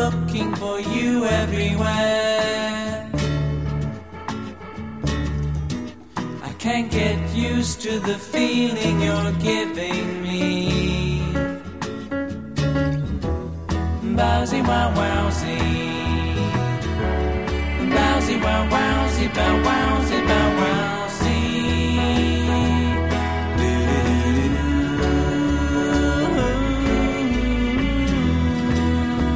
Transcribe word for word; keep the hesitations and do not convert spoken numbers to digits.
looking for you everywhere. I can't get used to the feeling you're giving me. Bowsy wow wowsy, bowsy wow wowsy, bow wowsy, bow wow.